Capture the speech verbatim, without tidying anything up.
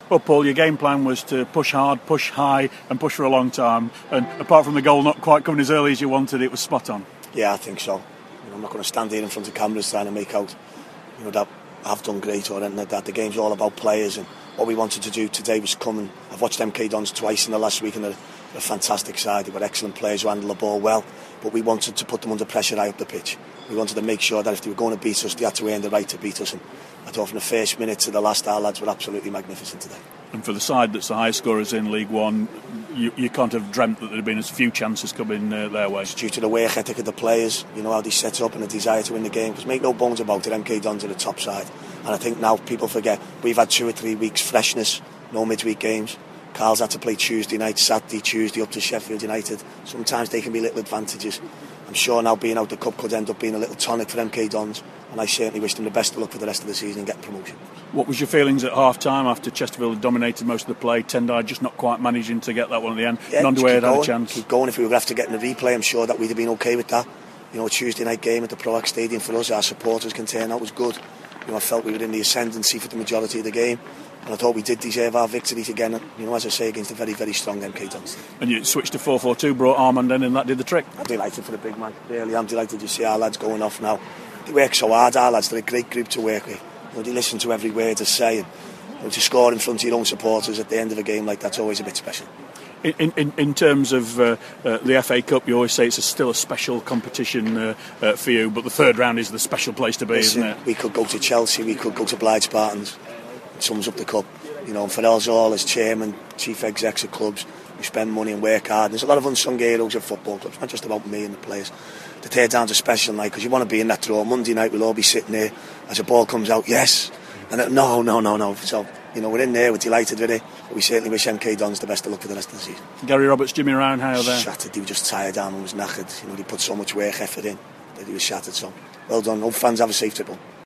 Well, Paul, your game plan was to push hard, push high and push for a long time, and apart from the goal not quite coming as early as you wanted, it was spot on. Yeah, I think so. You know, I'm not going to stand here in front of cameras trying to make out, you know, that I've done great or anything like that. The game's all about players, and what we wanted to do today was come and I've watched M K Dons twice in the last week, and they're a fantastic side. They were excellent players who handle the ball well, but we wanted to put them under pressure high up the pitch. We wanted to make sure that if they were going to beat us, they had to earn the right to beat us, and I thought from the first minute to the last, our lads were absolutely magnificent today. And for the side that's the highest scorers in League One, you, you can't have dreamt that there'd been as few chances coming uh, their way. It's due to the work ethic of the players, you know, how they set up and the desire to win the game. Because make no bones about it, M K Dons are the top side. And I think now people forget, we've had two or three weeks freshness, no midweek games. Carl's had to play Tuesday night, Saturday, Tuesday up to Sheffield United. Sometimes they can be little advantages. I'm sure now being out the cup could end up being a little tonic for M K Dons, and I certainly wish them the best of luck for the rest of the season and get promotion. What was your feelings at half time after Chesterfield had dominated most of the play? Tendai just not quite managing to get that one at the end. Yeah, Nondwe had going, had a chance. Keep going. If we were after getting a replay, I'm sure that we'd have been okay with that. You know, a Tuesday night game at the Proac Stadium for us, our supporters can turn out was good. You know, I felt we were in the ascendancy for the majority of the game, and I thought we did deserve our victory again, you know, as I say, against a very, very strong M K Dons. And you switched to four four two, brought Armand in, and that did the trick. I'm delighted for the big man, really. I'm delighted to see our lads going off now. They work so hard, our lads. They're a great group to work with. You know, they listen to every word they're saying. You know, to score in front of your own supporters at the end of a game like that's always a bit special. In, in, in terms of uh, uh, the F A Cup, you always say it's a, still a special competition uh, uh, for you, but the third round is the special place to be, Listen, isn't it? We could go to Chelsea, we could go to Blythe Spartans. It sums up the cup. You know, for us all as chairman, chief execs of clubs, we spend money and work hard. There's a lot of unsung heroes at football clubs, not just about me and the players. The third down's a special night because you want to be in that draw. Monday night we'll all be sitting there as the ball comes out, yes, and then, no, no, no, no. So, you know, we're in there, we're delighted with it. But we certainly wish M K Dons the best of luck for the rest of the season. Gary Roberts, Jimmy Ryan, how are they? Shattered, he was just tired down and was knackered. You know, he put so much work, effort in that he was shattered. So, well done. Hope fans have a safe trip home.